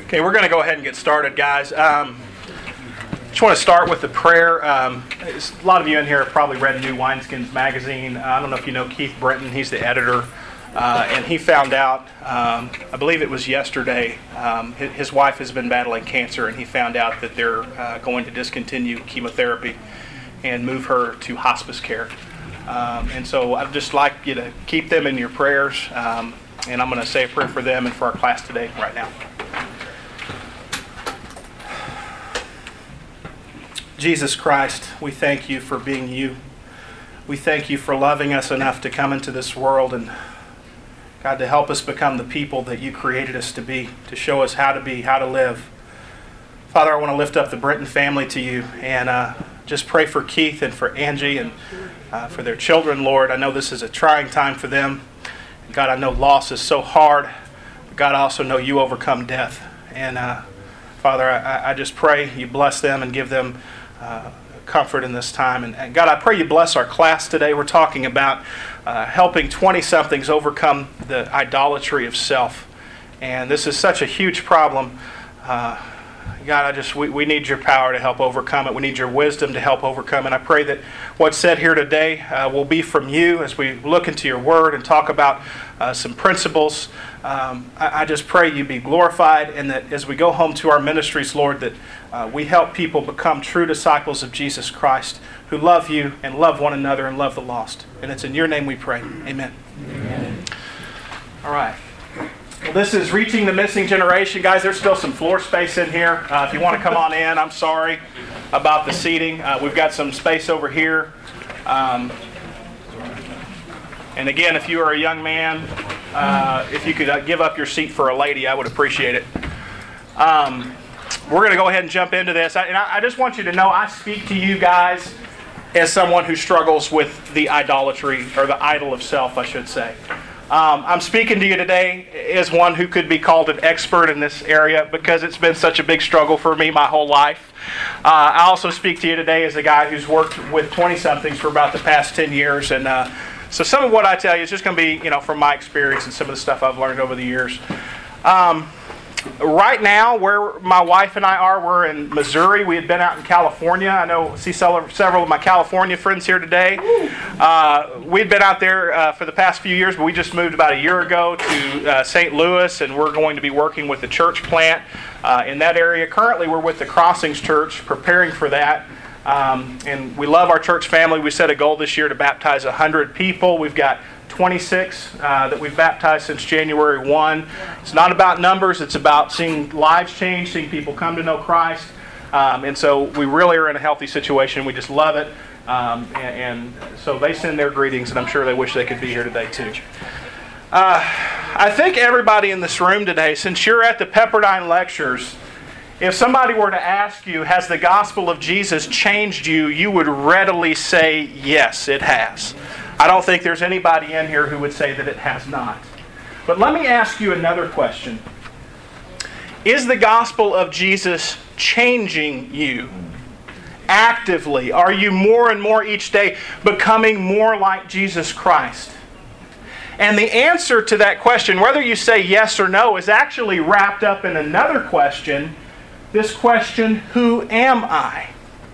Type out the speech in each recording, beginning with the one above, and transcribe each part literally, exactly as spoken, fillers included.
Okay, we're going to go ahead and get started, guys. Um, just want to start with the prayer. Um, a lot of you in here have probably read New Wineskins magazine. Uh, I don't know if you know Keith Brenton. He's the editor. Uh, and he found out, um, I believe it was yesterday, um, his, his wife has been battling cancer, and he found out that they're uh, going to discontinue chemotherapy and move her to hospice care. Um, and so I'd just like you to keep them in your prayers. Um, and I'm going to say a prayer for them and for our class today right now. Jesus Christ, we thank you for being you. We thank you for loving us enough to come into this world and, God, to help us become the people that you created us to be, to show us how to be, how to live. Father, I want to lift up the Brenton family to you and uh, just pray for Keith and for Angie and uh, for their children, Lord. I know this is a trying time for them. God, I know loss is so hard. But God, I also know you overcome death. And uh, Father, I, I just pray you bless them and give them uh, comfort in this time. And, and God, I pray you bless our class today. We're talking about uh, helping twenty-somethings overcome the idolatry of self. And this is such a huge problem. Uh, God, I just we, we need your power to help overcome it. We need your wisdom to help overcome it. And I pray that what's said here today uh, will be from you as we look into your word and talk about uh, some principles. Um, I, I just pray you be glorified, and that as we go home to our ministries, Lord, that uh, we help people become true disciples of Jesus Christ who love you and love one another and love the lost. And it's in your name we pray. Amen. Amen. All right. Well, this is Reaching the Missing Generation. Guys, there's still some floor space in here. Uh, if you want to come on in, I'm sorry about the seating. Uh, we've got some space over here. Um, and again, if you are a young man, uh, if you could uh, give up your seat for a lady, I would appreciate it. Um, we're going to go ahead and jump into this. I, and I, I just want you to know I speak to you guys as someone who struggles with the idolatry, or the idol of self, I should say. Um, I'm speaking to you today as one who could be called an expert in this area because it's been such a big struggle for me my whole life. Uh, I also speak to you today as a guy who's worked with twenty-somethings for about the past ten years. And uh, so some of what I tell you is just going to be, you know, from my experience and some of the stuff I've learned over the years. Um, right now, where my wife and I are, we're in Missouri. We had been out in California. I know see several of my California friends here today. Uh, we'd been out there uh, for the past few years, but we just moved about a year ago to uh, Saint Louis, and we're going to be working with the church plant uh, in that area. Currently, we're with the Crossings Church, preparing for that. Um, and we love our church family. We set a goal this year to baptize one hundred people. We've got twenty-six uh, that we've baptized since January first. It's not about numbers. It's about seeing lives change, seeing people come to know Christ. Um, and so we really are in a healthy situation. We just love it. Um, and, and so they send their greetings, and I'm sure they wish they could be here today too. Uh, I think everybody in this room today, since you're at the Pepperdine Lectures, if somebody were to ask you, has the gospel of Jesus changed you, you would readily say, yes, it has. I don't think there's anybody in here who would say that it has not. But let me ask you another question. Is the gospel of Jesus changing you actively? Are you more and more each day becoming more like Jesus Christ? And the answer to that question, whether you say yes or no, is actually wrapped up in another question. This question, who am I?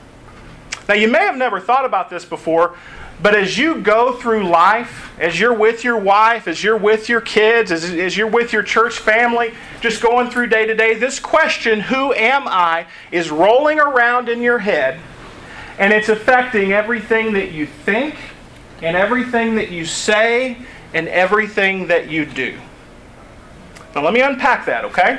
Now, you may have never thought about this before, but as you go through life, as you're with your wife, as you're with your kids, as, as you're with your church family, just going through day to day, this question, who am I, is rolling around in your head, and it's affecting everything that you think, and everything that you say, and everything that you do. Now let me unpack that, okay?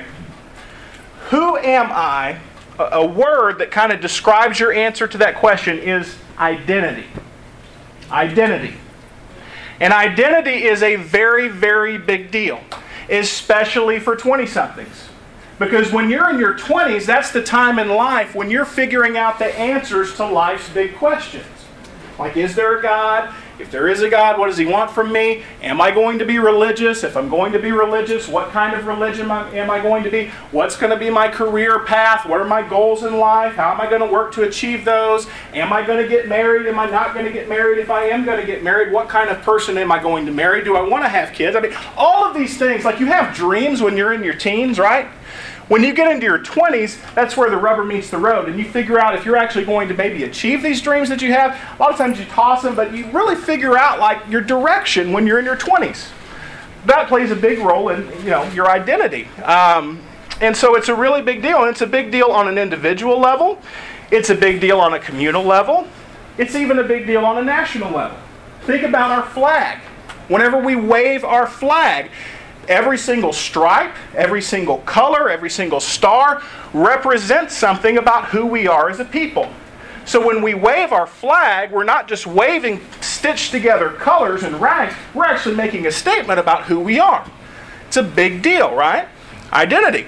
Who am I? A word that kind of describes your answer to that question is identity. Identity. And identity is a very, very big deal, especially for twenty-somethings. Because when you're in your twenties, that's the time in life when you're figuring out the answers to life's big questions. Like, is there a God? If there is a God, what does He want from me? Am I going to be religious? If I'm going to be religious, what kind of religion am I going to be? What's going to be my career path? What are my goals in life? How am I going to work to achieve those? Am I going to get married? Am I not going to get married? If I am going to get married, what kind of person am I going to marry? Do I want to have kids? I mean, all of these things, like you have dreams when you're in your teens, right? When you get into your twenties, that's where the rubber meets the road, and you figure out if you're actually going to maybe achieve these dreams that you have. A lot of times you toss them, but you really figure out like your direction when you're in your twenties. That plays a big role in, you know, your identity. Um, and so it's a really big deal, and it's a big deal on an individual level. It's a big deal on a communal level. It's even a big deal on a national level. Think about our flag. Whenever we wave our flag, every single stripe, every single color, every single star represents something about who we are as a people. So when we wave our flag, we're not just waving stitched together colors and rags, we're actually making a statement about who we are. It's a big deal, right? Identity.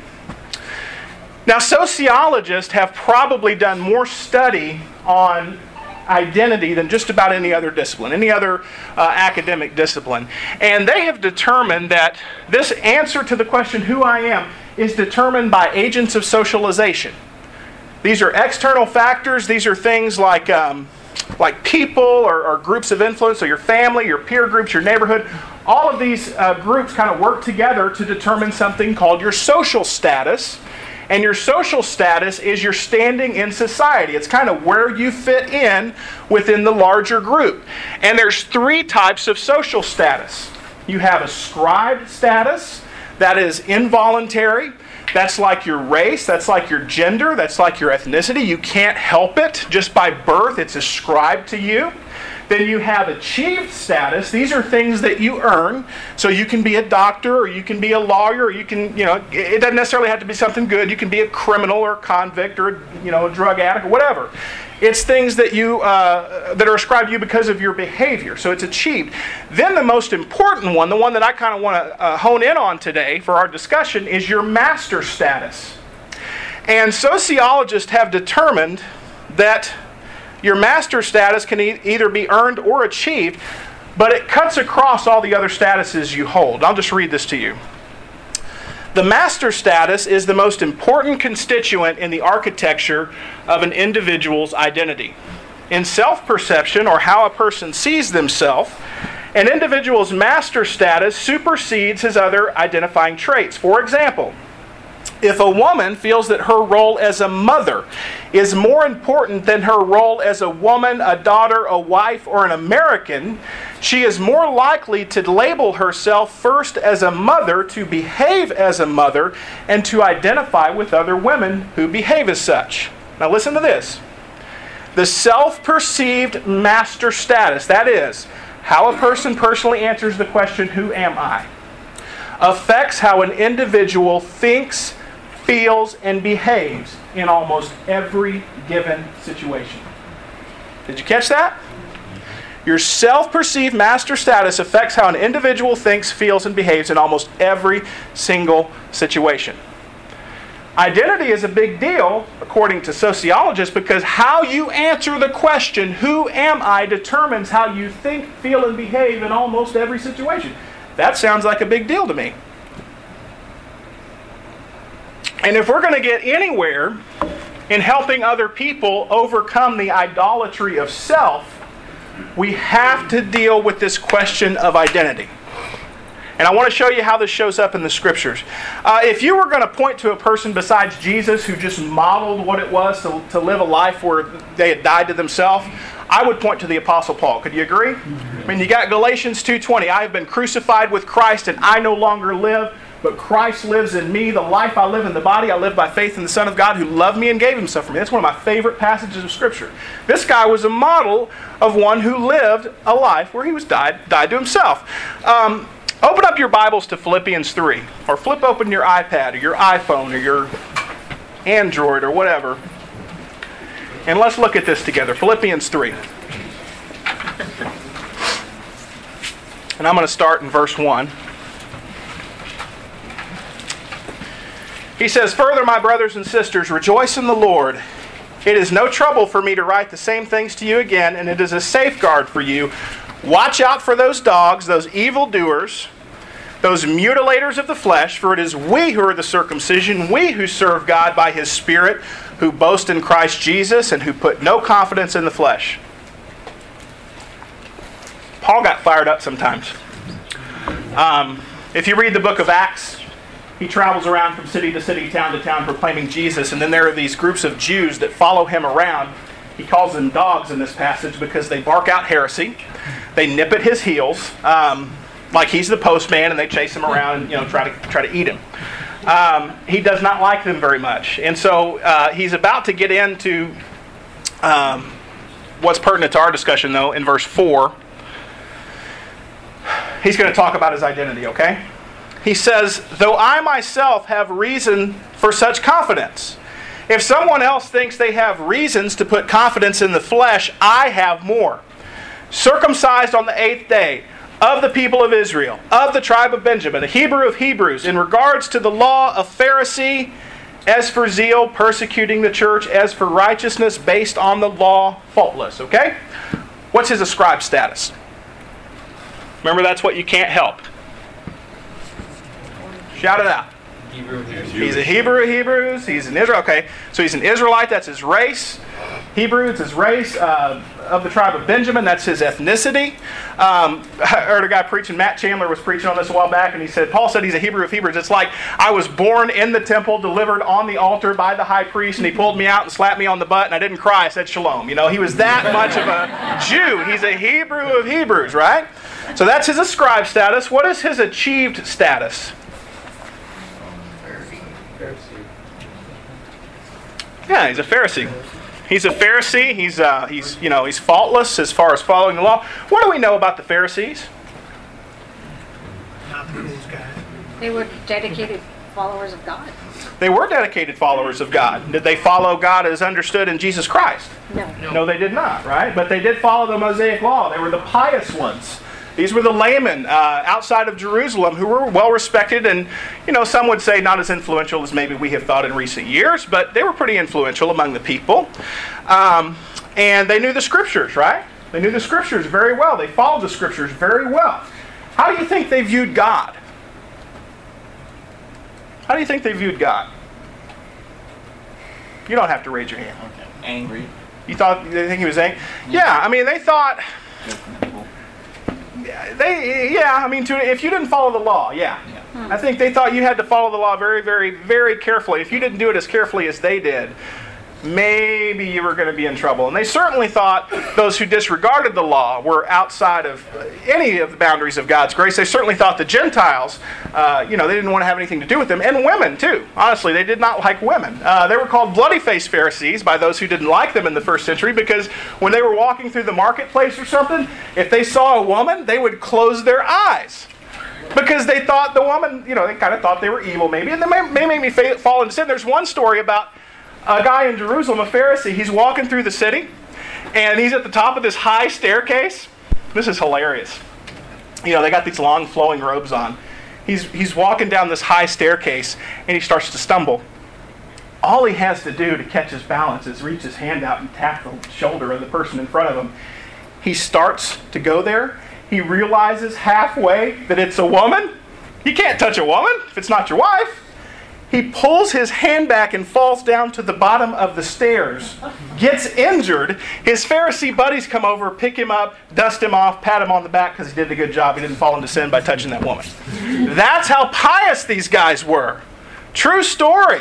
Now, sociologists have probably done more study on identity than just about any other discipline, any other uh, academic discipline. And they have determined that this answer to the question, who I am, is determined by agents of socialization. These are external factors. These are things like, um, like people or, or groups of influence, so your family, your peer groups, your neighborhood. All of these uh, groups kind of work together to determine something called your social status. And your social status is your standing in society. It's kind of where you fit in within the larger group. And there's three types of social status. You have ascribed status, that is involuntary. That's like your race, that's like your gender, that's like your ethnicity. You can't help it. Just by birth, it's ascribed to you. Then you have achieved status. These are things that you earn. So you can be a doctor, or you can be a lawyer, or you can, you know, it doesn't necessarily have to be something good. You can be a criminal or a convict or, you know, a drug addict or whatever. It's things that you uh, that are ascribed to you because of your behavior. So it's achieved. Then the most important one, the one that I kind of want to uh, hone in on today for our discussion, is your master status. And sociologists have determined that your master status can e- either be earned or achieved, but it cuts across all the other statuses you hold. I'll just read this to you. The master status is the most important constituent in the architecture of an individual's identity. In self-perception, or how a person sees themselves, an individual's master status supersedes his other identifying traits. For example, if a woman feels that her role as a mother is more important than her role as a woman, a daughter, a wife, or an American, she is more likely to label herself first as a mother, to behave as a mother, and to identify with other women who behave as such. Now listen to this. The self-perceived master status, that is, how a person personally answers the question, who am I, affects how an individual thinks, feels, and behaves in almost every given situation. Did you catch that? Your self-perceived master status affects how an individual thinks, feels, and behaves in almost every single situation. Identity is a big deal, according to sociologists, because how you answer the question, who am I, determines how you think, feel, and behave in almost every situation. That sounds like a big deal to me. And if we're going to get anywhere in helping other people overcome the idolatry of self, we have to deal with this question of identity. And I want to show you how this shows up in the Scriptures. Uh, if you were going to point to a person besides Jesus who just modeled what it was to, to live a life where they had died to themselves, I would point to the Apostle Paul. Could you agree? I mean, you got Galatians two twenty. I have been crucified with Christ, and I no longer live, but Christ lives in me. The life I live in the body, I live by faith in the Son of God who loved me and gave himself for me. That's one of my favorite passages of Scripture. This guy was a model of one who lived a life where he was died, died to himself. Um, open up your Bibles to Philippians three, or flip open your iPad or your iPhone or your Android or whatever. And let's look at this together. Philippians three. And I'm going to start in verse one. He says, "Further, my brothers and sisters, rejoice in the Lord. It is no trouble for me to write the same things to you again, and it is a safeguard for you. Watch out for those dogs, those evildoers, those mutilators of the flesh, for it is we who are the circumcision, we who serve God by His Spirit, who boast in Christ Jesus, and who put no confidence in the flesh." Paul got fired up sometimes. Um, if you read the book of Acts, he travels around from city to city, town to town, proclaiming Jesus. And then there are these groups of Jews that follow him around. He calls them dogs in this passage because they bark out heresy. They nip at his heels, um, like he's the postman, and they chase him around and you know try to try to eat him. Um, he does not like them very much, and so uh, he's about to get into um, what's pertinent to our discussion, though, in verse four. He's going to talk about his identity, okay? He says, though I myself have reason for such confidence. If someone else thinks they have reasons to put confidence in the flesh, I have more. Circumcised on the eighth day, of the people of Israel, of the tribe of Benjamin, a Hebrew of Hebrews, in regards to the law, a Pharisee, as for zeal, persecuting the church, as for righteousness, based on the law, faultless. Okay? What's his ascribed status? Remember, that's what you can't help. Shout it out. Hebrew. He's a Hebrew of Hebrews. He's an Israel. Okay, so he's an Israelite. That's his race. Hebrew, it's his race. Uh, of the tribe of Benjamin, that's his ethnicity. Um, I heard a guy preaching, Matt Chandler was preaching on this a while back, and he said, Paul said he's a Hebrew of Hebrews. It's like I was born in the temple, delivered on the altar by the high priest, and he pulled me out and slapped me on the butt, and I didn't cry. I said shalom. You know, he was that much of a Jew. He's a Hebrew of Hebrews, right? So that's his ascribed status. What is his achieved status? Yeah, he's a Pharisee. He's a Pharisee. He's uh, he's you know he's faultless as far as following the law. What do we know about the Pharisees? Not the coolest guy. They were dedicated followers of God. They were dedicated followers of God. Did they follow God as understood in Jesus Christ? No. No. No, they did not, right? But they did follow the Mosaic law. They were the pious ones. These were the laymen uh, outside of Jerusalem who were well respected and, you know, some would say not as influential as maybe we have thought in recent years, but they were pretty influential among the people. Um, and they knew the Scriptures, right? They knew the Scriptures very well. They followed the Scriptures very well. How do you think they viewed God? How do you think they viewed God? You don't have to raise your hand. Okay. Angry. You thought they think he was angry? Yeah, I mean, they thought... They, yeah, I mean, to, if you didn't follow the law, yeah. Yeah. I think they thought you had to follow the law very, very, very carefully. If you didn't do it as carefully as they did, maybe you were going to be in trouble. And they certainly thought those who disregarded the law were outside of any of the boundaries of God's grace. They certainly thought the Gentiles, uh, you know, they didn't want to have anything to do with them. And women, too. Honestly, they did not like women. Uh, they were called bloody-faced Pharisees by those who didn't like them in the first century because when they were walking through the marketplace or something, if they saw a woman, they would close their eyes. Because they thought the woman, you know, they kind of thought they were evil maybe. And they may, may make me fa- fall into sin. There's one story about a guy in Jerusalem, a Pharisee. He's walking through the city, and he's at the top of this high staircase. This is hilarious. You know, they got these long flowing robes on. He's, he's walking down this high staircase, and he starts to stumble. All he has to do to catch his balance is reach his hand out and tap the shoulder of the person in front of him. He starts to go there. He realizes halfway that it's a woman. You can't touch a woman if it's not your wife. He pulls his hand back and falls down to the bottom of the stairs. Gets injured. His Pharisee buddies come over, pick him up, dust him off, pat him on the back because he did a good job. He didn't fall into sin by touching that woman. That's how pious these guys were. True story.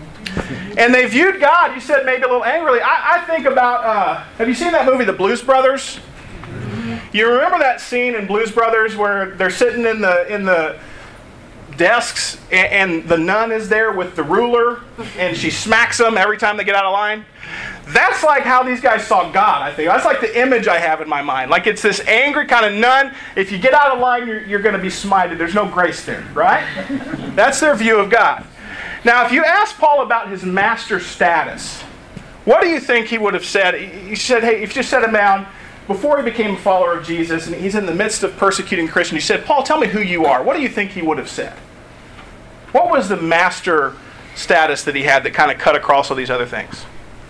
And they viewed God, you said maybe a little angrily. I, I think about, uh, have you seen that movie, The Blues Brothers? You remember that scene in Blues Brothers where they're sitting in the in the desks and, and the nun is there with the ruler and she smacks them every time they get out of line? That's like how these guys saw God, I think. That's like the image I have in my mind. Like it's this angry kind of nun. If you get out of line, you're, you're going to be smited. There's no grace there, right? That's their view of God. Now, if you ask Paul about his master status, what do you think he would have said? He said, hey, if you just set him down, before he became a follower of Jesus, and he's in the midst of persecuting Christians, he said, Paul, tell me who you are. What do you think he would have said? What was the master status that he had that kind of cut across all these other things?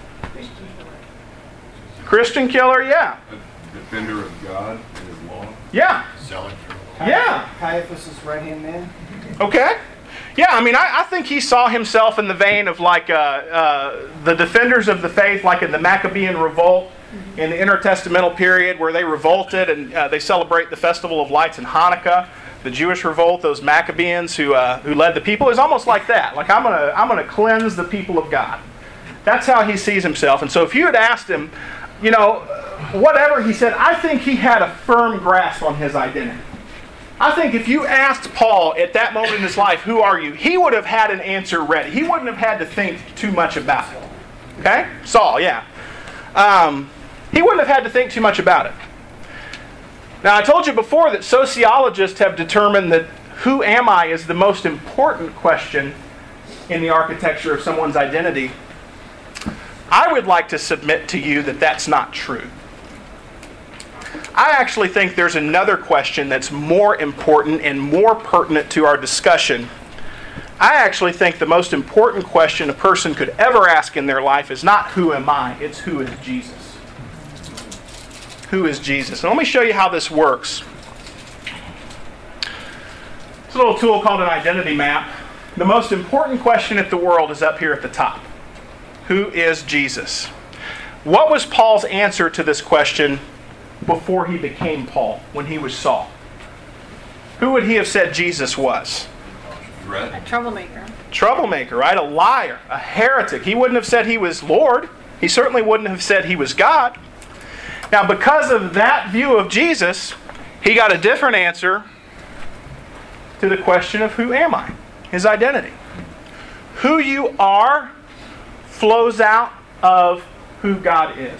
Christian killer, yeah. A defender of God and His law. Yeah. Zealot for Yeah. Caiaphas' right-hand man. Okay. Yeah, I mean, I, I think he saw himself in the vein of like uh, uh, the defenders of the faith, like in the Maccabean revolt in the intertestamental period where they revolted and uh, they celebrate the Festival of Lights in Hanukkah. the Jewish revolt, those Maccabees who uh, who led the people, is almost like that. Like, I'm gonna I'm gonna cleanse the people of God. That's how he sees himself. And so if you had asked him, you know, whatever he said, I think he had a firm grasp on his identity. I think if you asked Paul at that moment in his life, who are you? He would have had an answer ready. He wouldn't have had to think too much about it. Okay? Saul, yeah. Um, he wouldn't have had to think too much about it. Now, I told you before that sociologists have determined that who am I is the most important question in the architecture of someone's identity. I would like to submit to you that that's not true. I actually think there's another question that's more important and more pertinent to our discussion. I actually think the most important question a person could ever ask in their life is not who am I, it's who is Jesus. Who is Jesus? And let me show you how this works. It's a little tool called an identity map. The most important question in the world is up here at the top. Who is Jesus? What was Paul's answer to this question before he became Paul, when he was Saul? Who would he have said Jesus was? A troublemaker. Troublemaker, right? A liar, a heretic. He wouldn't have said he was Lord. He certainly wouldn't have said he was God. Now, because of that view of Jesus, he got a different answer to the question of who am I? His identity. Who you are flows out of who God is.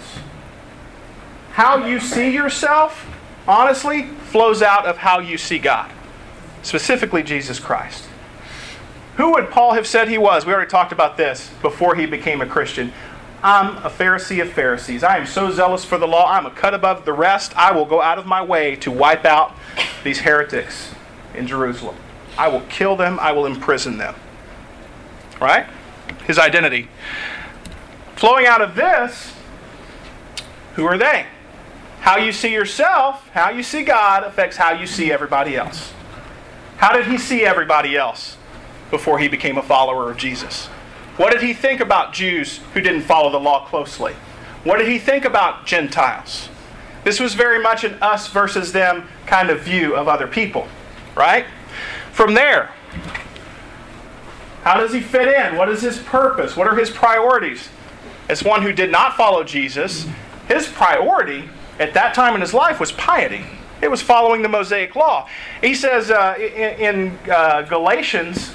How you see yourself, honestly, flows out of how you see God. Specifically, Jesus Christ. Who would Paul have said he was? We already talked about this before he became a Christian. I'm a Pharisee of Pharisees. I am so zealous for the law. I'm a cut above the rest. I will go out of my way to wipe out these heretics in Jerusalem. I will kill them. I will imprison them. Right? His identity. Flowing out of this, who are they? How you see yourself, how you see God, affects how you see everybody else. How did he see everybody else before he became a follower of Jesus? What did he think about Jews who didn't follow the law closely? What did he think about Gentiles? This was very much an us versus them kind of view of other people, right? From there, how does he fit in? What is his purpose? What are his priorities? As one who did not follow Jesus, his priority at that time in his life was piety. It was following the Mosaic Law. He says uh, in, in uh, Galatians,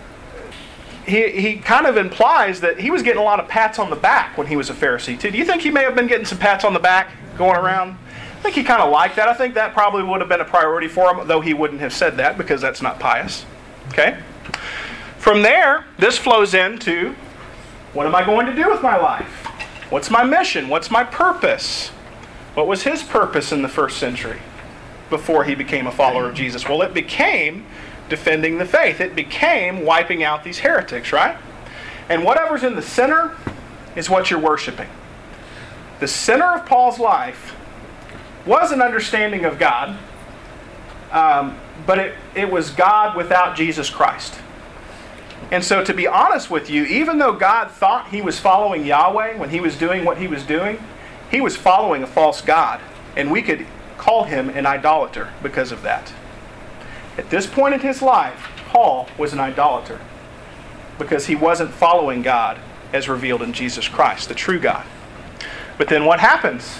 he, he kind of implies that he was getting a lot of pats on the back when he was a Pharisee too. Do you think he may have been getting some pats on the back going around? I think he kind of liked that. I think that probably would have been a priority for him, though he wouldn't have said that because that's not pious. Okay? From there, this flows into, what am I going to do with my life? What's my mission? What's my purpose? What was his purpose in the first century before he became a follower of Jesus? Well, it became defending the faith. It became wiping out these heretics, right? And whatever's in the center is what you're worshiping. The center of Paul's life was an understanding of God, um, but it, it was God without Jesus Christ. And so to be honest with you, even though God thought he was following Yahweh when he was doing what he was doing, he was following a false god. And we could call him an idolater because of that. At this point in his life, Paul was an idolater because he wasn't following God as revealed in Jesus Christ, the true God. But then what happens?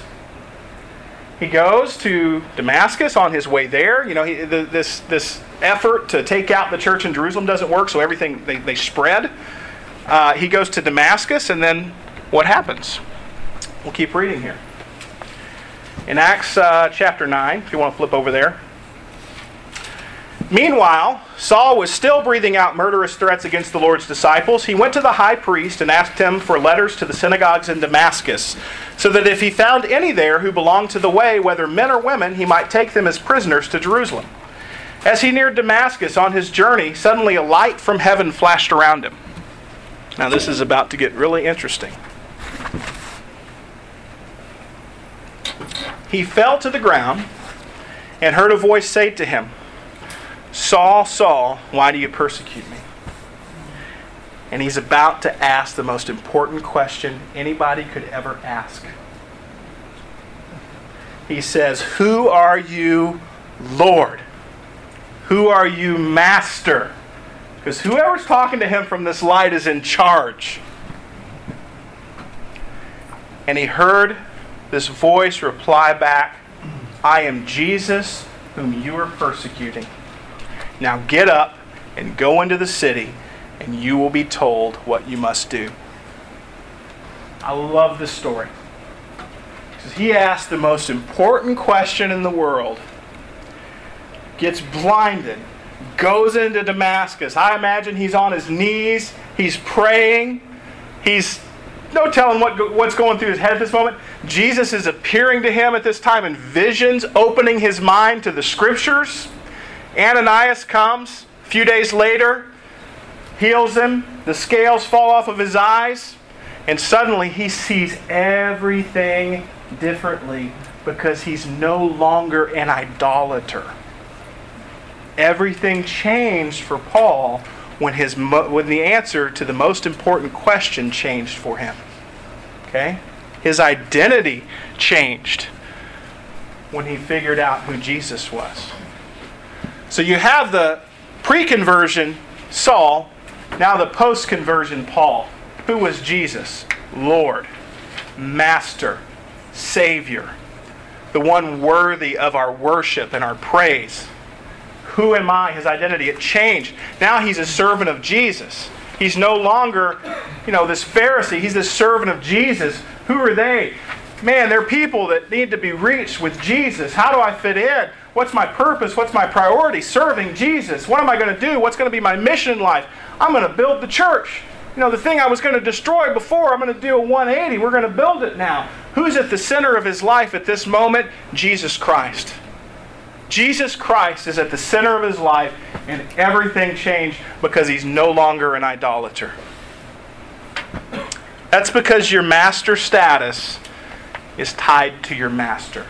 He goes to Damascus on his way there. You know, he, the, this this effort to take out the church in Jerusalem doesn't work, so everything, they, they spread. Uh, he goes to Damascus, and then what happens? We'll keep reading here. In Acts uh, chapter nine, if you want to flip over there. Meanwhile, Saul was still breathing out murderous threats against the Lord's disciples. He went to the high priest and asked him for letters to the synagogues in Damascus, so that if he found any there who belonged to the way, whether men or women, he might take them as prisoners to Jerusalem. As he neared Damascus on his journey, suddenly a light from heaven flashed around him. Now this is about to get really interesting. He fell to the ground and heard a voice say to him, "Saul, Saul, why do you persecute me?" And he's about to ask the most important question anybody could ever ask. He says, "Who are you, Lord?" Who are you, Master? Because whoever's talking to him from this light is in charge. And he heard this voice reply back, I am Jesus whom you are persecuting. Now get up and go into the city, and you will be told what you must do. I love this story. Because he asked the most important question in the world, gets blinded, goes into Damascus. I imagine he's on his knees, he's praying, he's no telling what, what's going through his head at this moment. Jesus is appearing to him at this time in visions, opening his mind to the Scriptures. Ananias comes a few days later, heals him, the scales fall off of his eyes, and suddenly he sees everything differently because he's no longer an idolater. Everything changed for Paul when his when the answer to the most important question changed for him. Okay? His identity changed when he figured out who Jesus was. So you have the pre-conversion Saul, now the post-conversion Paul. Who was Jesus? Lord, Master, Savior, the one worthy of our worship and our praise. Who am I? His identity. It changed. Now he's a servant of Jesus. He's no longer, you know, this Pharisee. He's this servant of Jesus. Who are they? Man, they're people that need to be reached with Jesus. How do I fit in? What's my purpose? What's my priority? Serving Jesus. What am I going to do? What's going to be my mission in life? I'm going to build the church. You know, the thing I was going to destroy before, I'm going to do a one eighty. We're going to build it now. Who's at the center of his life at this moment? Jesus Christ. Jesus Christ is at the center of his life, and everything changed because he's no longer an idolater. That's because your master status is tied to your master.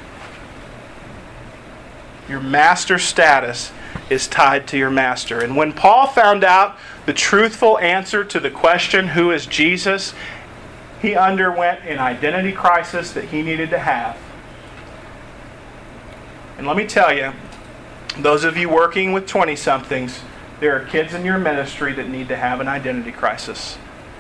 Your master status is tied to your master. And when Paul found out the truthful answer to the question, who is Jesus, he underwent an identity crisis that he needed to have. And let me tell you, those of you working with twenty-somethings, there are kids in your ministry that need to have an identity crisis.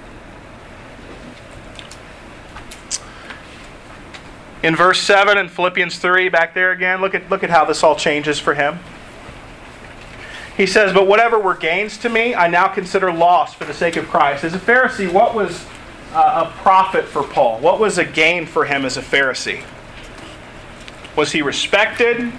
In verse seven in Philippians three, back there again, look at, look at how this all changes for him. He says, but whatever were gains to me, I now consider loss for the sake of Christ. As a Pharisee, what was uh, a profit for Paul? What was a gain for him as a Pharisee? Was he respected?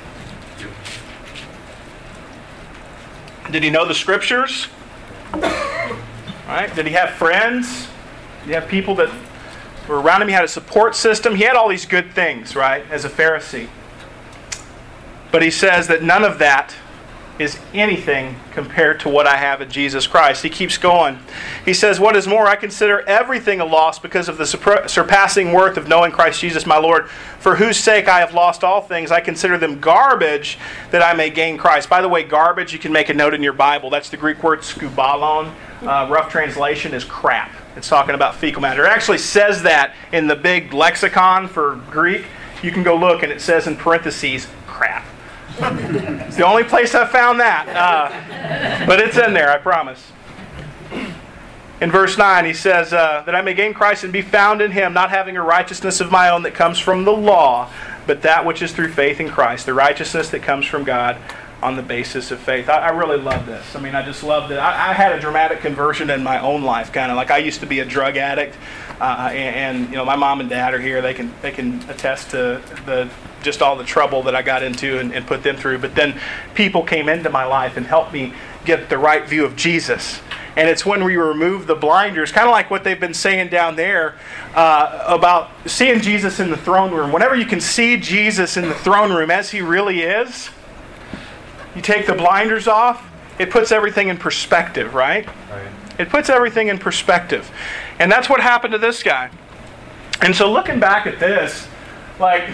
Did he know the Scriptures? Right? Did he have friends? Did he have people that were around him? He had a support system. He had all these good things, right, as a Pharisee. But he says that none of that is anything compared to what I have in Jesus Christ. He keeps going. He says, what is more, I consider everything a loss because of the surpassing worth of knowing Christ Jesus my Lord, for whose sake I have lost all things. I consider them garbage that I may gain Christ. By the way, garbage, you can make a note in your Bible. That's the Greek word skubalon. Uh, rough translation is crap. It's talking about fecal matter. It actually says that in the big lexicon for Greek. You can go look and it says in parentheses, crap. It's the only place I found that. Uh, but it's in there, I promise. In verse nine, he says, uh, that I may gain Christ and be found in Him, not having a righteousness of my own that comes from the law, but that which is through faith in Christ, the righteousness that comes from God on the basis of faith. I, I really love this. I mean, I just love that. I, I had a dramatic conversion in my own life, kind of like I used to be a drug addict, uh, and, and you know, my mom and dad are here. They can they can attest to the just all the trouble that I got into and, and put them through. But then people came into my life and helped me get the right view of Jesus. And it's when we remove the blinders, kind of like what they've been saying down there uh, about seeing Jesus in the throne room. Whenever you can see Jesus in the throne room as He really is, you take the blinders off, it puts everything in perspective, right? Right. It puts everything in perspective. And that's what happened to this guy. And so looking back at this, like,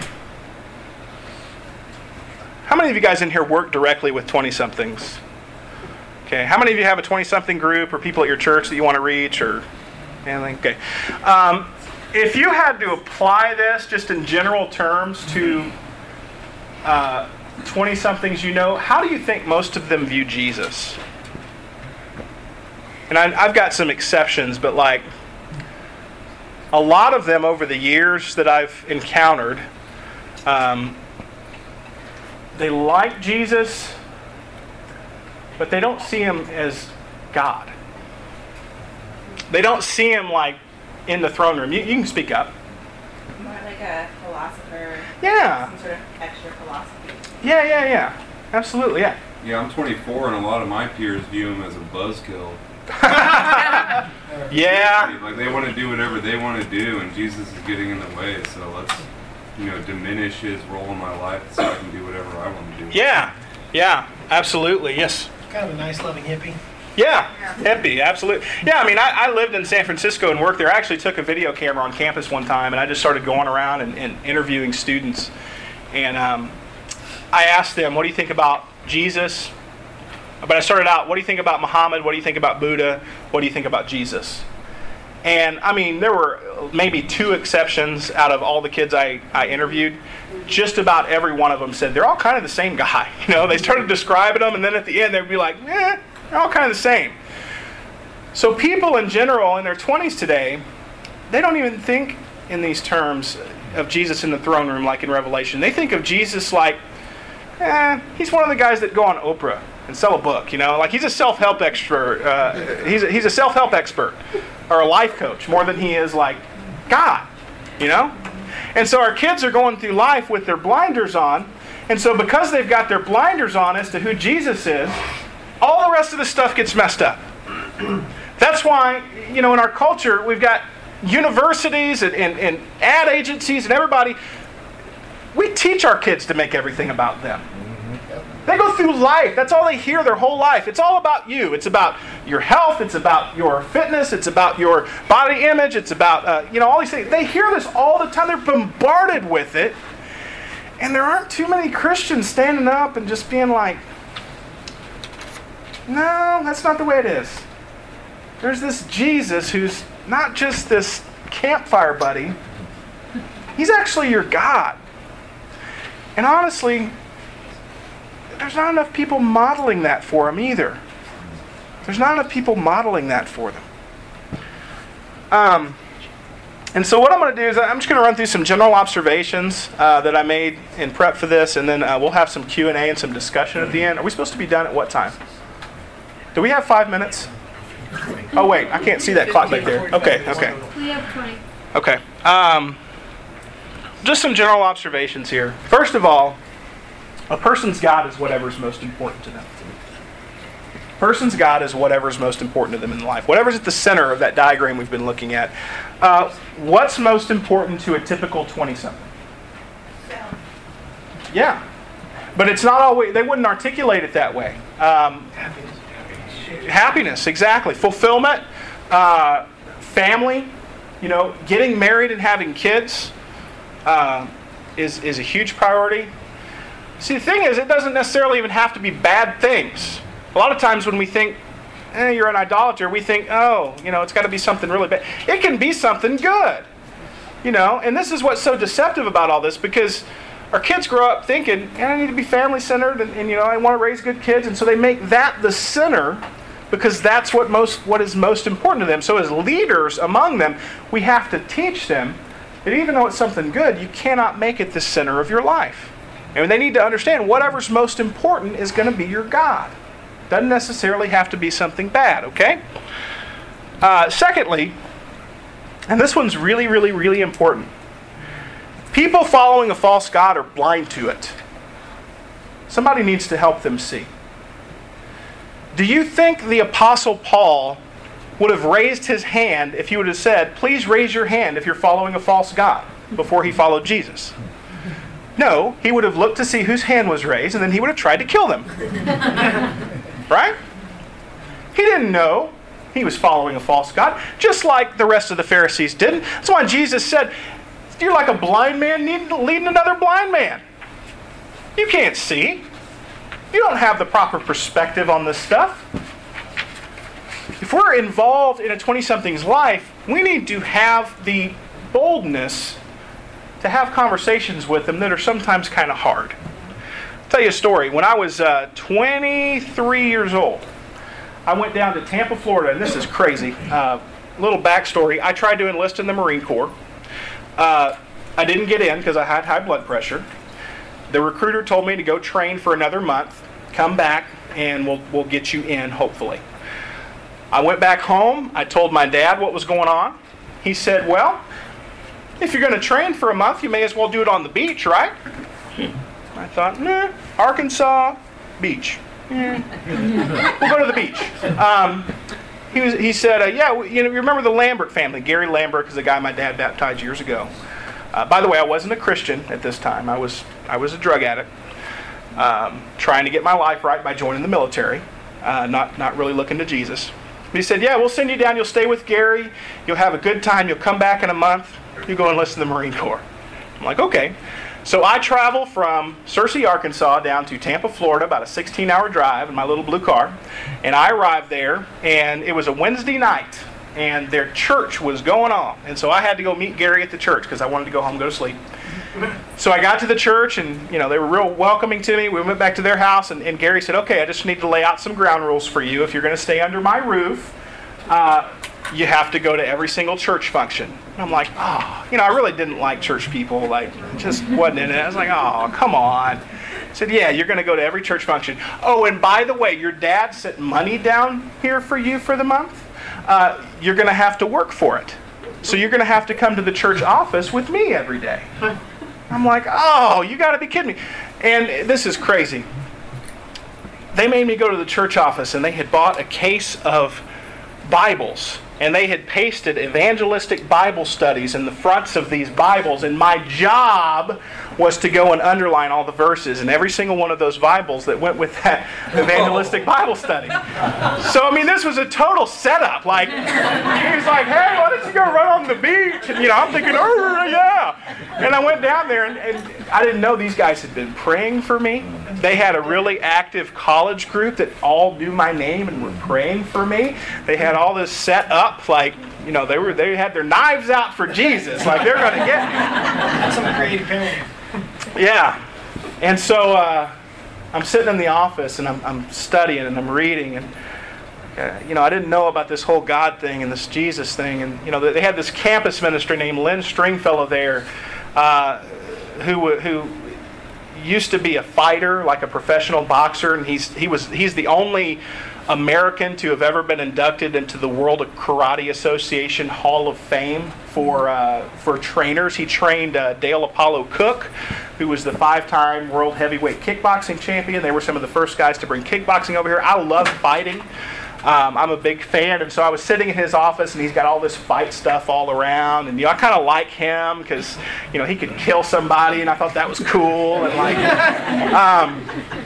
how many of you guys in here work directly with twenty-somethings? Okay, how many of you have a twenty-something group or people at your church that you want to reach or anything? Okay. Um, if you had to apply this just in general terms to uh, twenty-somethings you know, how do you think most of them view Jesus? And I, I've got some exceptions, but like a lot of them over the years that I've encountered, um, they like Jesus, but they don't see Him as God. They don't see Him like in the throne room. You, you can speak up. More like a philosopher. Yeah. Some sort of extra philosophy. Yeah, yeah, yeah. Absolutely, yeah. Yeah, I'm twenty-four, and a lot of my peers view him as a buzzkill. Yeah. Like they want to do whatever they want to do, and Jesus is getting in the way. So let's, you know, diminish His role in my life so I can do whatever I want to do. Yeah. Yeah. Absolutely. Yes. Kind of a nice, loving hippie. Yeah, hippie, absolutely. Yeah, I mean, I, I lived in San Francisco and worked there. I actually took a video camera on campus one time, and I just started going around and, and interviewing students. And um, I asked them, what do you think about Jesus? But I started out, what do you think about Muhammad? What do you think about Buddha? What do you think about Jesus? And, I mean, there were maybe two exceptions out of all the kids I, I interviewed. Just about every one of them said they're all kind of the same guy. You know, they started describing them, and then at the end they'd be like, eh, they're all kind of the same. So people in general in their twenties today, they don't even think in these terms of Jesus in the throne room like in Revelation. They think of Jesus like, eh, he's one of the guys that go on Oprah and sell a book, you know, like he's a self-help expert. Uh, he's a, he's a self-help expert or a life coach more than he is like God, you know. And so our kids are going through life with their blinders on, and so because they've got their blinders on as to who Jesus is, all the rest of the stuff gets messed up. That's why, you know, in our culture, we've got universities and, and, and ad agencies and everybody. We teach our kids to make everything about them. They go through life. That's all they hear their whole life. It's all about you. It's about your health. It's about your fitness. It's about your body image. It's about, uh, you know, all these things. They hear this all the time. They're bombarded with it. And there aren't too many Christians standing up and just being like, no, that's not the way it is. There's this Jesus who's not just this campfire buddy. He's actually your God. And honestly, there's not enough people modeling that for him either. There's not enough people modeling that for them. Um, and so what I'm going to do is I'm just going to run through some general observations uh, that I made in prep for this, and then uh, we'll have some Q and A and some discussion at the end. Are we supposed to be done at what time? Do we have five minutes? Oh, wait, I can't see that clock back there. Okay, okay. We have twenty. Okay. Um, just some general observations here. First of all, a person's God is whatever's most important to them. A person's God is whatever's most important to them in life. Whatever's at the center of that diagram we've been looking at. Uh, what's most important to a typical twenty-something? Yeah. But it's not always, they wouldn't articulate it that way. Um, happiness, exactly. Fulfillment, uh, family, you know, getting married and having kids uh, is, is a huge priority. See, the thing is, it doesn't necessarily even have to be bad things. A lot of times when we think, eh, you're an idolater, we think, oh, you know, it's got to be something really bad. It can be something good, you know, and this is what's so deceptive about all this, because our kids grow up thinking, eh, I need to be family-centered, and, and, you know, I want to raise good kids, and so they make that the center because that's what most what is most important to them. So as leaders among them, we have to teach them that even though it's something good, you cannot make it the center of your life. And they need to understand whatever's most important is going to be your God. Doesn't necessarily have to be something bad, okay? Uh, secondly, and this one's really, really, really important. People following a false god are blind to it. Somebody needs to help them see. Do you think the Apostle Paul would have raised his hand if he would have said, please raise your hand if you're following a false god, before he followed Jesus? No, he would have looked to see whose hand was raised, and then he would have tried to kill them. Right? He didn't know he was following a false god, just like the rest of the Pharisees didn't. That's why Jesus said, you're like a blind man leading another blind man. You can't see. You don't have the proper perspective on this stuff. If we're involved in a twenty-something's life, we need to have the boldness to have conversations with them that are sometimes kind of hard. tell you a story. When I was uh, twenty-three years old, I went down to Tampa, Florida, and this is crazy. Uh, little backstory. I tried to enlist in the Marine Corps. Uh, I didn't get in because I had high blood pressure. The recruiter told me to go train for another month, come back, and we'll we'll get you in, hopefully. I went back home. I told my dad what was going on. He said, well, if you're going to train for a month, you may as well do it on the beach, right? I thought, nah, Arkansas, beach. Yeah. We'll go to the beach. Um, he was. He said, uh, yeah, you know, you remember the Lambert family? Gary Lambert is the guy my dad baptized years ago. Uh, by the way, I wasn't a Christian at this time. I was I was a drug addict, um, trying to get my life right by joining the military, uh, not not really looking to Jesus. But he said, yeah, we'll send you down. You'll stay with Gary. You'll have a good time. You'll come back in a month. You go enlist in the Marine Corps. I'm like, okay. So I travel from Searcy, Arkansas, down to Tampa, Florida, about a sixteen-hour drive in my little blue car. And I arrived there, and it was a Wednesday night, and their church was going on. And so I had to go meet Gary at the church because I wanted to go home and go to sleep. So I got to the church, and you know they were real welcoming to me. We went back to their house, and, and Gary said, okay, I just need to lay out some ground rules for you. If you're going to stay under my roof, uh, you have to go to every single church function. And I'm like, oh, you know, I really didn't like church people. Like, just wasn't in it. I was like, oh, come on. I said, yeah, you're going to go to every church function. Oh, and by the way, your dad sent money down here for you for the month. Uh, you're going to have to work for it. So you're going to have to come to the church office with me every day. I'm like, oh, you got to be kidding me. And this is crazy. They made me go to the church office, and they had bought a case of Bibles, and they had pasted evangelistic Bible studies in the fronts of these Bibles, and my job was to go and underline all the verses in every single one of those Bibles that went with that evangelistic Bible study. So, I mean, this was a total setup. Like, he's like, hey, why don't you go run on the beach? And, you know, I'm thinking, oh, yeah. And I went down there, and, and I didn't know these guys had been praying for me. They had a really active college group that all knew my name and were praying for me. They had all this set up, like, you know, they were they had their knives out for Jesus, like they're going to get me. Some creative penalty. Yeah. And so uh, I'm sitting in the office, and I'm, I'm studying, and I'm reading, and uh, you know, I didn't know about this whole God thing and this Jesus thing. And you know, they had this campus minister named Lynn Stringfellow there, uh, who who used to be a fighter, like a professional boxer, and he's he was he's the only American to have ever been inducted into the World Karate Association Hall of Fame for uh, for trainers. He trained uh, Dale Apollo Cook, who was the five-time world heavyweight kickboxing champion. They were some of the first guys to bring kickboxing over here. I love fighting. Um, I'm a big fan, and so I was sitting in his office, and he's got all this fight stuff all around, and you know I kind of like him because you know he could kill somebody, and I thought that was cool, and like. Um,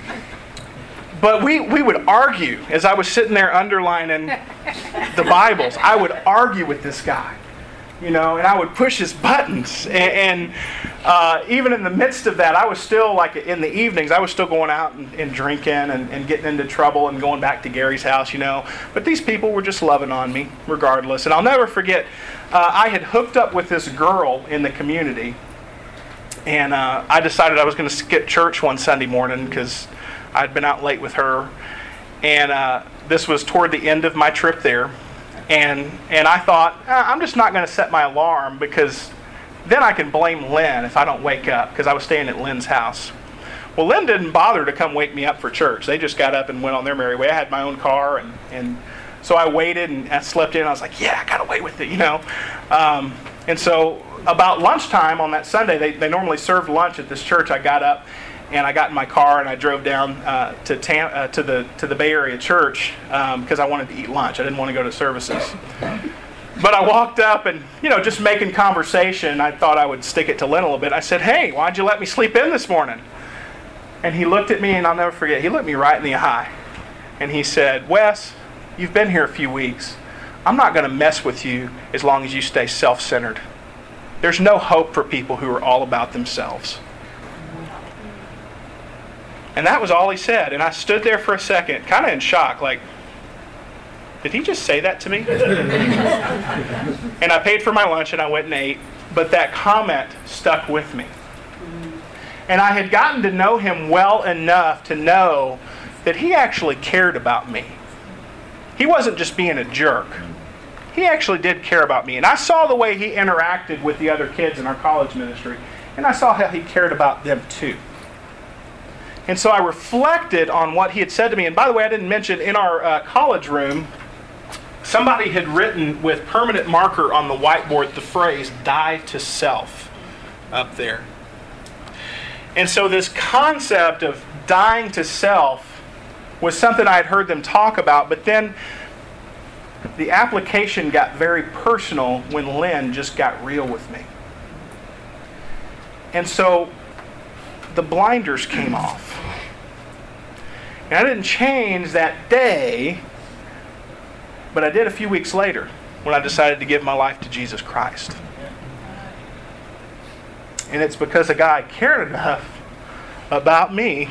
But we, we would argue, as I was sitting there underlining the Bibles, I would argue with this guy, you know, and I would push his buttons. And, and uh, even in the midst of that, I was still, like in the evenings, I was still going out and, and drinking and, and getting into trouble and going back to Gary's house, you know. But these people were just loving on me regardless. And I'll never forget, uh, I had hooked up with this girl in the community. And uh, I decided I was going to skip church one Sunday morning because I'd been out late with her, and uh, this was toward the end of my trip there, and and I thought, ah, I'm just not going to set my alarm because then I can blame Lynn if I don't wake up because I was staying at Lynn's house. Well, Lynn didn't bother to come wake me up for church. They just got up and went on their merry way. I had my own car, and, and so I waited and I slept in. I was like, yeah, I got to wait with it, you know. Um, and so about lunchtime on that Sunday, they, they normally served lunch at this church. I got up. And I got in my car and I drove down uh, to Tam- uh, to the to the Bay Area church because um, I wanted to eat lunch. I didn't want to go to services. But I walked up and, you know, just making conversation, I thought I would stick it to Lynn a little bit. I said, hey, why'd you let me sleep in this morning? And he looked at me, and I'll never forget, he looked me right in the eye. And he said, Wes, you've been here a few weeks. I'm not going to mess with you as long as you stay self-centered. There's no hope for people who are all about themselves. And that was all he said. And I stood there for a second, kind of in shock, like, did he just say that to me? And I paid for my lunch and I went and ate. But that comment stuck with me. And I had gotten to know him well enough to know that he actually cared about me. He wasn't just being a jerk. He actually did care about me. And I saw the way he interacted with the other kids in our college ministry, and I saw how he cared about them too. And so I reflected on what he had said to me. And by the way, I didn't mention, in our uh, college room, somebody had written with permanent marker on the whiteboard the phrase, "die to self," up there. And so this concept of dying to self was something I had heard them talk about, but then the application got very personal when Lynn just got real with me. And so the blinders came off. And I didn't change that day, but I did a few weeks later when I decided to give my life to Jesus Christ. And it's because a guy cared enough about me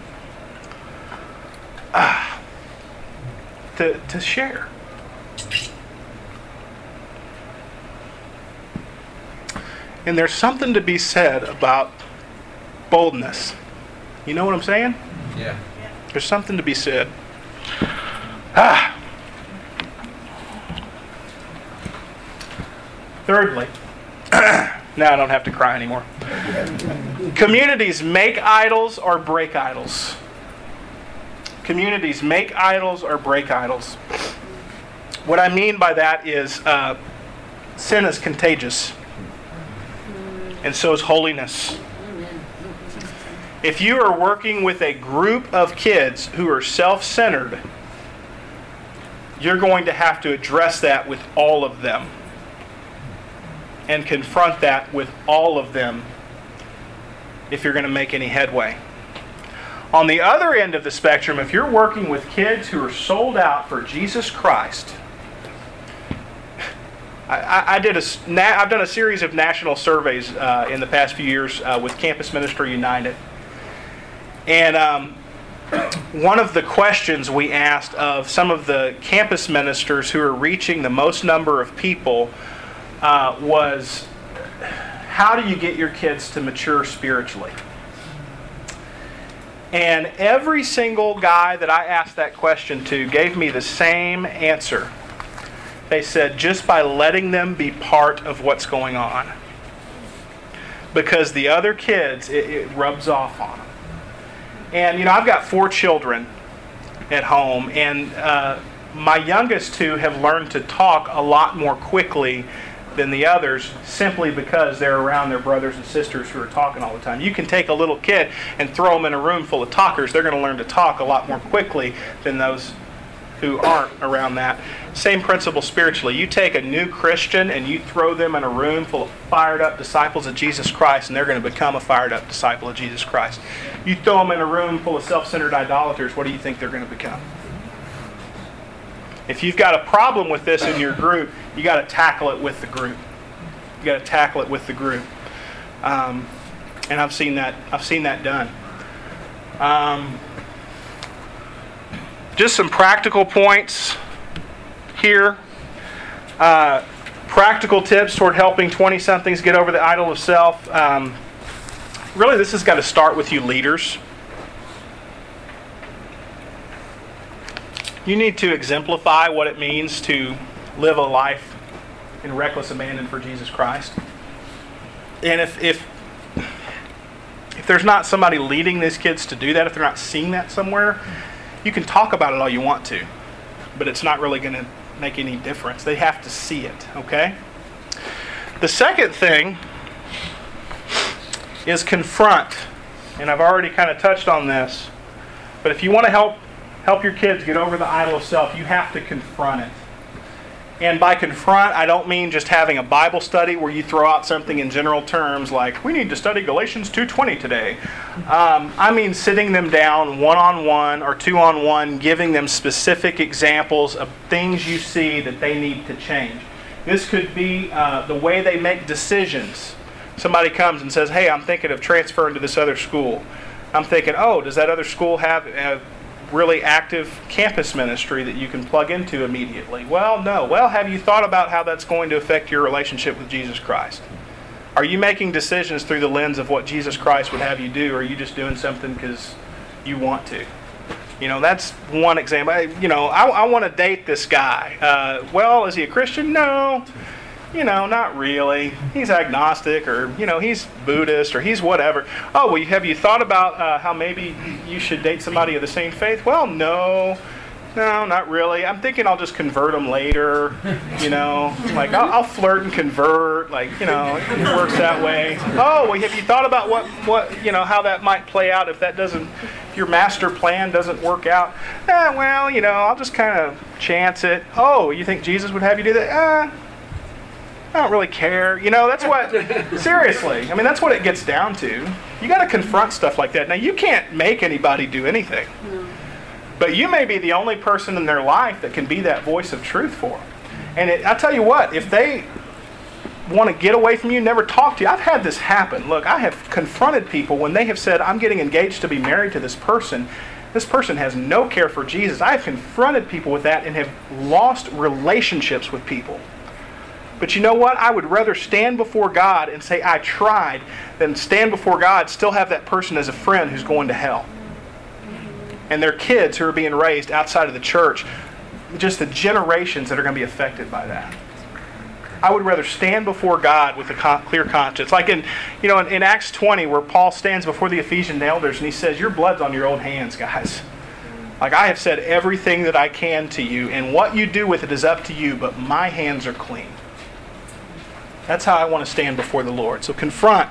uh, to, to share. And there's something to be said about boldness. You know what I'm saying? Yeah. There's something to be said. Ah. Thirdly, now I don't have to cry anymore. Communities make idols or break idols. Communities make idols or break idols. What I mean by that is uh, sin is contagious. And so is holiness. If you are working with a group of kids who are self-centered, you're going to have to address that with all of them. And confront that with all of them if you're going to make any headway. On the other end of the spectrum, if you're working with kids who are sold out for Jesus Christ, I, I did a, I've done a series of national surveys uh, in the past few years uh, with Campus Ministry United. And um, one of the questions we asked of some of the campus ministers who are reaching the most number of people uh, was, how do you get your kids to mature spiritually? And every single guy that I asked that question to gave me the same answer. They said, just by letting them be part of what's going on. Because the other kids, it, it rubs off on them. And, you know, I've got four children at home, and uh, my youngest two have learned to talk a lot more quickly than the others, simply because they're around their brothers and sisters who are talking all the time. You can take a little kid and throw them in a room full of talkers. They're going to learn to talk a lot more quickly than those who aren't around that. Same principle spiritually. You take a new Christian and you throw them in a room full of fired up disciples of Jesus Christ, and they're going to become a fired up disciple of Jesus Christ. You throw them in a room full of self-centered idolaters, what do you think they're going to become? If you've got a problem with this in your group, you got to tackle it with the group. You got to tackle it with the group. Um, and I've seen that. I've seen that done. Um, just some practical points here. Uh, practical tips toward helping twenty-somethings get over the idol of self. Um, really, this has got to start with you leaders. You need to exemplify what it means to live a life in reckless abandon for Jesus Christ. And if if if there's not somebody leading these kids to do that, if they're not seeing that somewhere, you can talk about it all you want to, but it's not really going to make any difference. They have to see it, okay? The second thing is confront. And I've already kind of touched on this, but if you want to help help your kids get over the idol of self, you have to confront it. And by confront, I don't mean just having a Bible study where you throw out something in general terms like, we need to study Galatians two twenty today. Um, I mean sitting them down one-on-one or two-on-one, giving them specific examples of things you see that they need to change. This could be uh, the way they make decisions. Somebody comes and says, hey, I'm thinking of transferring to this other school. I'm thinking, oh, does that other school have a really active campus ministry that you can plug into immediately? Well, no. Well, have you thought about how that's going to affect your relationship with Jesus Christ? Are you making decisions through the lens of what Jesus Christ would have you do, or are you just doing something because you want to? You know, that's one example. I, you know, I, I want to date this guy. Uh, well, is he a Christian? No. You know, not really. He's agnostic, or, you know, he's Buddhist, or he's whatever. Oh, well, have you thought about uh, how maybe you should date somebody of the same faith? Well, no. No, not really. I'm thinking I'll just convert them later, you know. Like, I'll, I'll flirt and convert, like, you know, it works that way. Oh, well, have you thought about what, what, you know, how that might play out if that doesn't, if your master plan doesn't work out? Eh, well, you know, I'll just kind of chance it. Oh, you think Jesus would have you do that? Eh, I don't really care. You know, that's what, seriously, I mean, that's what it gets down to. You got to confront stuff like that. Now, you can't make anybody do anything. No. But you may be the only person in their life that can be that voice of truth for them. And it, I tell you what, if they want to get away from you, never talk to you. I've had this happen. Look, I have confronted people when they have said, I'm getting engaged to be married to this person. This person has no care for Jesus. I have confronted people with that and have lost relationships with people. But you know what? I would rather stand before God and say, I tried, than stand before God, still have that person as a friend who's going to hell. And their kids who are being raised outside of the church, just the generations that are going to be affected by that. I would rather stand before God with a con- clear conscience. Like in, you know, in, in Acts twenty, where Paul stands before the Ephesian elders and he says, your blood's on your own hands, guys. Like, I have said everything that I can to you, and what you do with it is up to you, but my hands are clean. That's how I want to stand before the Lord. So confront.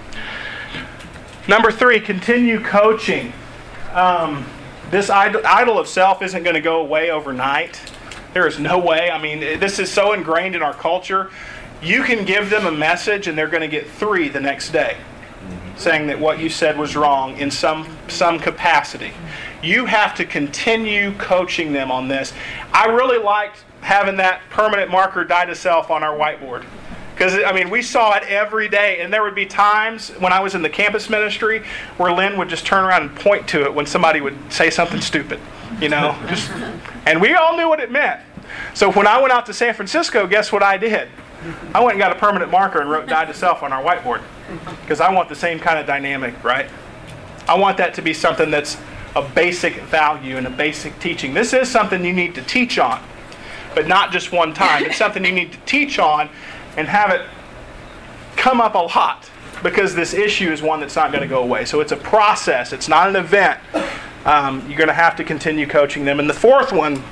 Number three, continue coaching. Um, this idol, idol of self isn't going to go away overnight. There is no way. I mean, this is so ingrained in our culture. You can give them a message and they're going to get three the next day, saying that what you said was wrong in some some capacity. You have to continue coaching them on this. I really liked having that permanent marker die to self on our whiteboard. Because, I mean, we saw it every day. And there would be times when I was in the campus ministry where Lynn would just turn around and point to it when somebody would say something stupid. You know? Just, and we all knew what it meant. So when I went out to San Francisco, guess what I did? I went and got a permanent marker and wrote die to self on our whiteboard. Because I want the same kind of dynamic, right? I want that to be something that's a basic value and a basic teaching. This is something you need to teach on, but not just one time. It's something you need to teach on and have it come up a lot, because this issue is one that's not going to go away. So it's a process. It's not an event. Um, you're going to have to continue coaching them. And the fourth one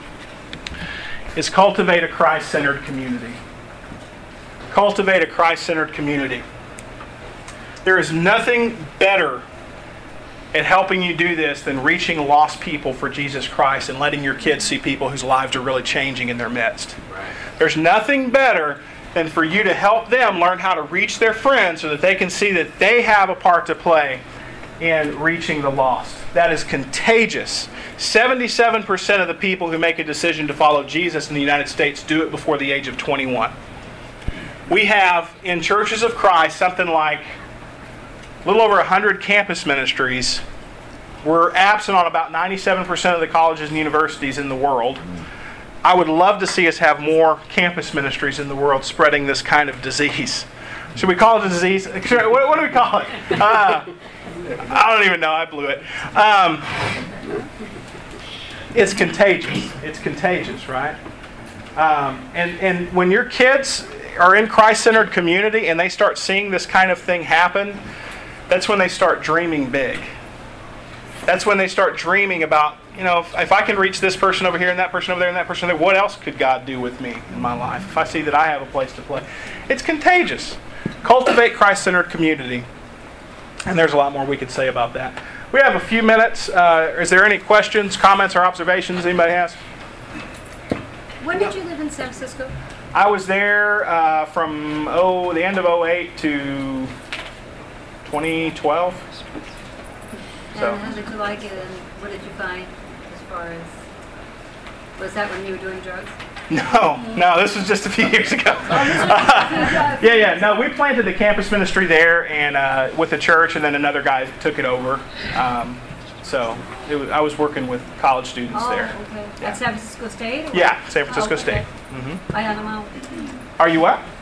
is cultivate a Christ-centered community. Cultivate a Christ-centered community. There is nothing better at helping you do this than reaching lost people for Jesus Christ and letting your kids see people whose lives are really changing in their midst. Right. There's nothing better than for you to help them learn how to reach their friends so that they can see that they have a part to play in reaching the lost. That is contagious. seventy-seven percent of the people who make a decision to follow Jesus in the United States do it before the age of twenty-one. We have, in Churches of Christ, something like a little over one hundred campus ministries. We're absent on about ninety-seven percent of the colleges and universities in the world. I would love to see us have more campus ministries in the world spreading this kind of disease. Should we call it a disease? What, what do we call it? Uh, I don't even know. I blew it. Um, it's contagious. It's contagious, right? Um, and, and when your kids are in Christ-centered community and they start seeing this kind of thing happen, that's when they start dreaming big. That's when they start dreaming about, you know, if, if I can reach this person over here and that person over there and that person over there, what else could God do with me in my life? If I see that I have a place to play. It's contagious. Cultivate Christ-centered community. And there's a lot more we could say about that. We have a few minutes. Uh, is there any questions, comments, or observations anybody has? When did you live in San Francisco? I was there uh, from oh the end of oh eight to twenty twelve. So. And how did you like it, and what did you find as far as, was that when you were doing drugs? No, no, this was just a few years ago. Uh, yeah, yeah, no, we planted the campus ministry there and uh, with the church, and then another guy took it over. Um, so it was, I was working with college students Oh, there. okay. Yeah. At San Francisco State? or Yeah, San what? Francisco Oh, okay. State. hmm I don't know. Are you what?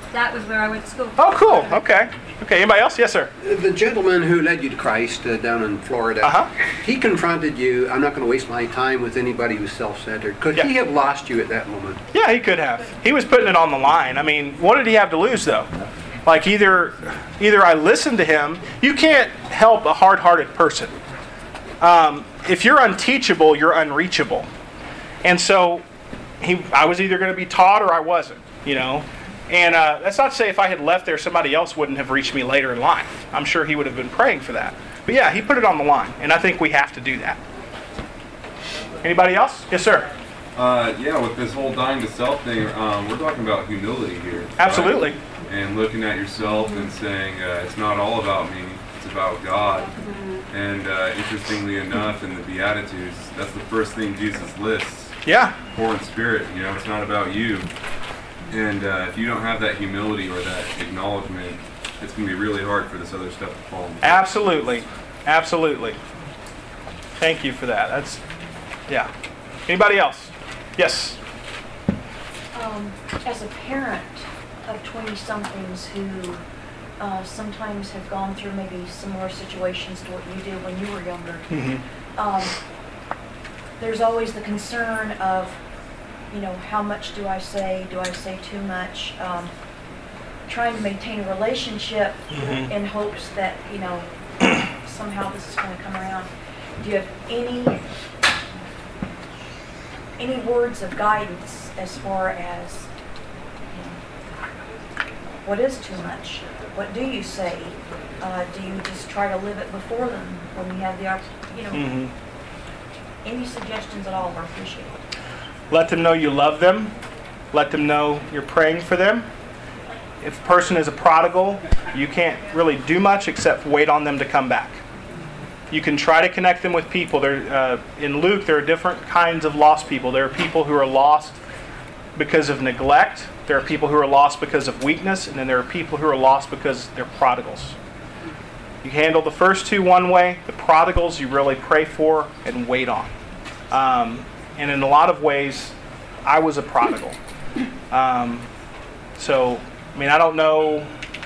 that was where I went to school. Oh, cool. Okay. Okay. Anybody else? Yes, sir. The gentleman who led you to Christ uh, down in Florida, Uh-huh. he confronted you, I'm not going to waste my time with anybody who's self-centered. Could Yeah. he have lost you at that moment? Yeah, he could have. He was putting it on the line. I mean, what did he have to lose, though? Like, either either I listened to him. You can't help a hard-hearted person. Um, if you're unteachable, you're unreachable. And so he, I was either going to be taught or I wasn't, you know. And uh, that's not to say if I had left there, somebody else wouldn't have reached me later in life. I'm sure he would have been praying for that. But yeah, he put it on the line. And I think we have to do that. Anybody else? Yes, sir. Uh, yeah, with this whole dying to self thing, um, we're talking about humility here. right? Absolutely. And looking at yourself and saying, uh, it's not all about me, it's about God. And uh, interestingly enough, in the Beatitudes, that's the first thing Jesus lists. Yeah. Poor in spirit, you know, it's not about you. And uh, if you don't have that humility or that acknowledgement, it's going to be really hard for this other stuff to fall into. Absolutely. Absolutely. Thank you for that. That's, yeah. Anybody else? Yes. Um, as a parent of twenty-somethings who uh, sometimes have gone through maybe similar situations to what you did when you were younger, Mm-hmm. um, there's always the concern of, you know, how much do I say? Do I say too much? Um, trying to maintain a relationship Mhm. in hopes that, you know, somehow this is going to come around. Do you have any any words of guidance as far as, you know, what is too much? What do you say? Uh, do you just try to live it before them when you have the opportunity? You know, Mm-hmm. any suggestions at all are appreciated. Let them know you love them. Let them know you're praying for them. If a person is a prodigal, you can't really do much except wait on them to come back. You can try to connect them with people. There, uh, in Luke, there are different kinds of lost people. There are people who are lost because of neglect. There are people who are lost because of weakness. And then there are people who are lost because they're prodigals. You handle the first two one way. The prodigals you really pray for and wait on. Um, and in a lot of ways, I was a prodigal. Um, so, I mean, I don't know...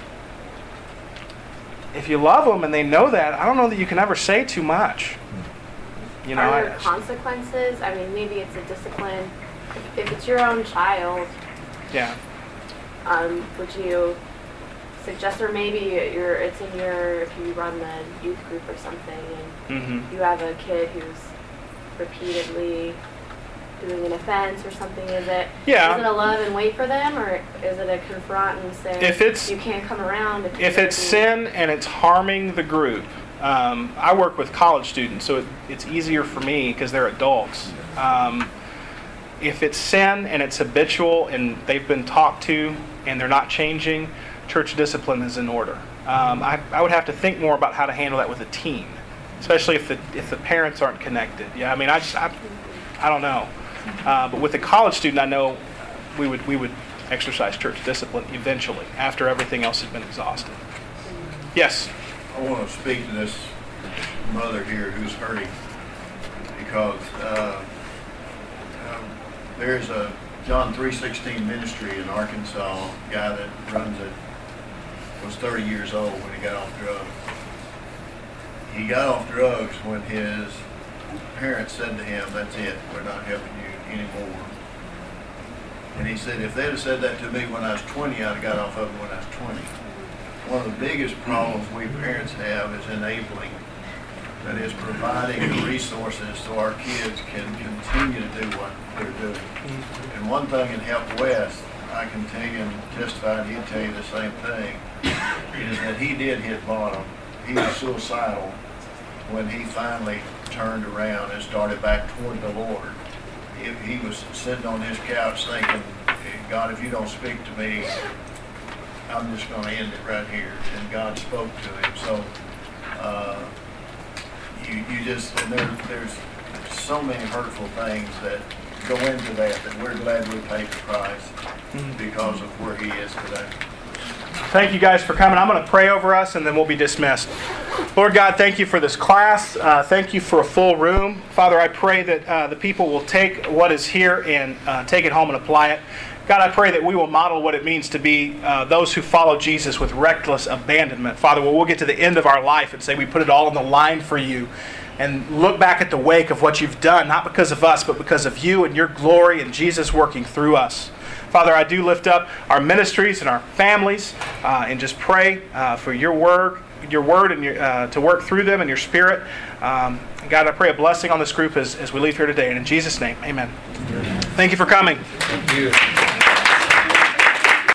If you love them and they know that, I don't know that you can ever say too much. You know, Are there I, consequences? I mean, maybe it's a discipline. If, if it's your own child, yeah. um, would you suggest, or maybe you're, it's in your, if you run the youth group or something, and Mm-hmm. you have a kid who's repeatedly doing an offense or something, is it Yeah. is it a love and wait for them, or is it a confront and say, If it's- you can't come around? If, If you're it's gonna be-" sin and it's harming the group, um, I work with college students, so it, it's easier for me because they're adults. Um, if it's sin and it's habitual and they've been talked to and they're not changing, church discipline is in order. Um, I, I would have to think more about how to handle that with a teen, especially if the if the parents aren't connected. Yeah, I mean, I just I, I don't know. Uh, but with a college student, I know we would we would exercise church discipline eventually after everything else has been exhausted. Yes. I want to speak to this mother here who's hurting because uh, um, there's a John three sixteen ministry in Arkansas. A guy that runs it was thirty years old when he got off drugs. He got off drugs when his parents said to him, "That's it, we're not helping you anymore." And he said, if they'd have said that to me when I was twenty, I'd have got off of it when I was twenty. One of the biggest problems we parents have is enabling. That is providing the resources so our kids can continue to do what they're doing. And one thing in Help West, I can tell you and testify, and he'll tell you the same thing, is that he did hit bottom. He was suicidal when he finally turned around and started back toward the Lord. He, he was sitting on his couch thinking, God, if you don't speak to me, I'm just going to end it right here. And God spoke to him. So uh, you you just, and there, there's so many hurtful things that go into that, that we're glad we paid the price because of where he is today. Thank you guys for coming. I'm going to pray over us and then we'll be dismissed. Lord God, thank you for this class. Uh, thank you for a full room. Father, I pray that uh, the people will take what is here and uh, take it home and apply it. God, I pray that we will model what it means to be uh, those who follow Jesus with reckless abandonment. Father, well, we'll get to the end of our life and say we put it all on the line for you and look back at the wake of what you've done, not because of us, but because of you and your glory and Jesus working through us. Father, I do lift up our ministries and our families uh, and just pray uh, for your word, your word and your, uh, to work through them and your spirit. Um, God, I pray a blessing on this group as, as we leave here today. And in Jesus' name, amen. Thank you for coming. Thank you.